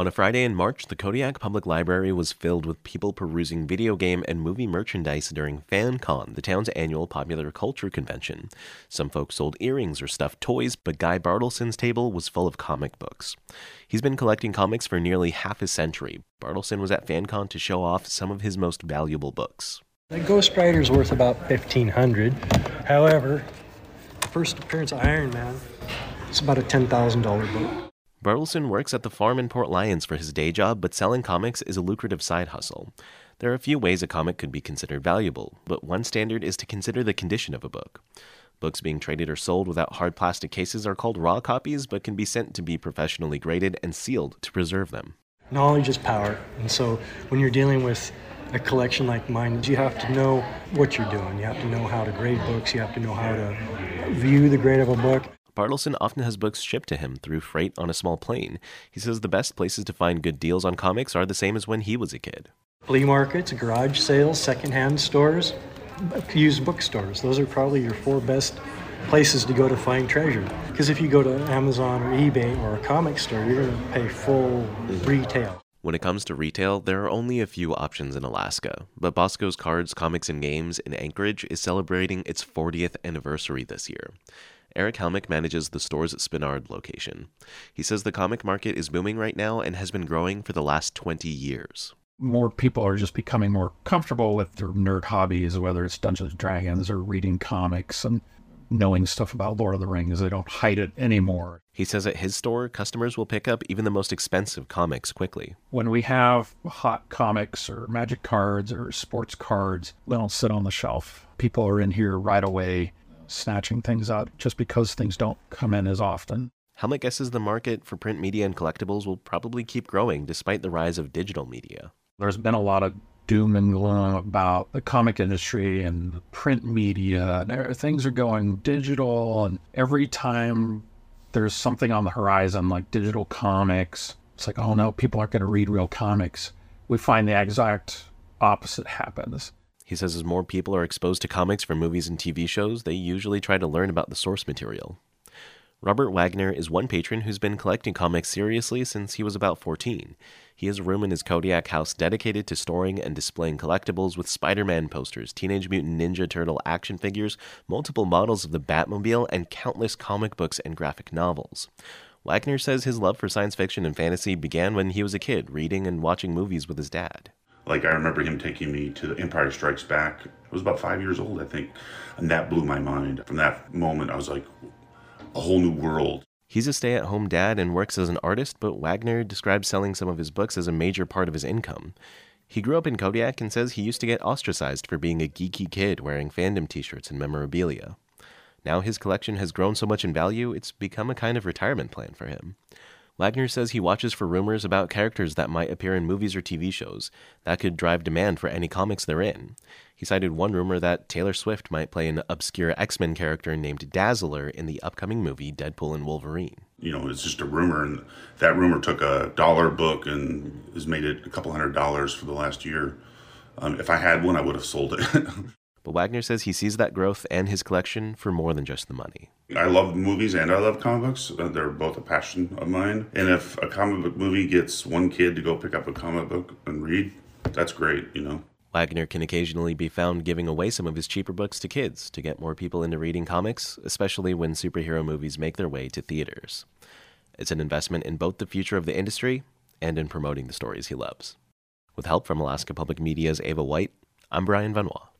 On a Friday in March, the Kodiak Public Library was filled with people perusing video game and movie merchandise during FanCon, the town's annual popular culture convention. Some folks sold earrings or stuffed toys, but Guy Bartleson's table was full of comic books. He's been collecting comics for nearly half a century. Bartleson was at FanCon to show off some of his most valuable books. The Ghost Rider's worth about $1,500. However, the first appearance of Iron Man is about a $10,000 book. Bartleson works at the farm in Port Lions for his day job, but selling comics is a lucrative side hustle. There are a few ways a comic could be considered valuable, but one standard is to consider the condition of a book. Books being traded or sold without hard plastic cases are called raw copies, but can be sent to be professionally graded and sealed to preserve them. Knowledge is power, and so when you're dealing with a collection like mine, you have to know what you're doing. You have to know how to grade books, you have to know how to view the grade of a book. Bartleson often has books shipped to him through freight on a small plane. He says the best places to find good deals on comics are the same as when he was a kid. Flea markets, garage sales, secondhand stores, used bookstores. Those are probably your four best places to go to find treasure. Because if you go to Amazon or eBay or a comic store, you're going to pay full retail. When it comes to retail, there are only a few options in Alaska, but Bosco's Cards, Comics, and Games in Anchorage is celebrating its 40th anniversary this year. Eric Helmick manages the store's Spinard location. He says the comic market is booming right now and has been growing for the last 20 years. More people are just becoming more comfortable with their nerd hobbies, whether it's Dungeons & Dragons or reading comics and knowing stuff about Lord of the Rings. They don't hide it anymore. He says at his store, customers will pick up even the most expensive comics quickly. When we have hot comics or magic cards or sports cards, they don't sit on the shelf. People are in here right away, snatching things out just because things don't come in as often. Helmick guesses the market for print media and collectibles will probably keep growing despite the rise of digital media. There's been a lot of doom and gloom about the comic industry and the print media. Things are going digital, and every time there's something on the horizon like digital comics, it's like, oh no, people aren't going to read real comics. We find the exact opposite happens. He says as more people are exposed to comics from movies and TV shows, they usually try to learn about the source material. Robert Wagner is one patron who's been collecting comics seriously since he was about 14. He has a room in his Kodiak house dedicated to storing and displaying collectibles with Spider-Man posters, Teenage Mutant Ninja Turtle action figures, multiple models of the Batmobile, and countless comic books and graphic novels. Wagner says his love for science fiction and fantasy began when he was a kid, reading and watching movies with his dad. I remember him taking me to The Empire Strikes Back. I was about 5 years old, I think, and that blew my mind. From that moment, I was like, a whole new world. He's a stay-at-home dad and works as an artist, but Wagner describes selling some of his books as a major part of his income. He grew up in Kodiak and says he used to get ostracized for being a geeky kid wearing fandom t-shirts and memorabilia. Now his collection has grown so much in value, it's become a kind of retirement plan for him. Wagner says he watches for rumors about characters that might appear in movies or TV shows that could drive demand for any comics they're in. He cited one rumor that Taylor Swift might play an obscure X-Men character named Dazzler in the upcoming movie Deadpool and Wolverine. It's just a rumor, and that rumor took a dollar book and has made it a couple $100 for the last year. If I had one, I would have sold it. But Wagner says he sees that growth and his collection for more than just the money. I love movies and I love comic books. They're both a passion of mine. And if a comic book movie gets one kid to go pick up a comic book and read, that's great, Wagner can occasionally be found giving away some of his cheaper books to kids to get more people into reading comics, especially when superhero movies make their way to theaters. It's an investment in both the future of the industry and in promoting the stories he loves. With help from Alaska Public Media's Ava White, I'm Brian Vanois.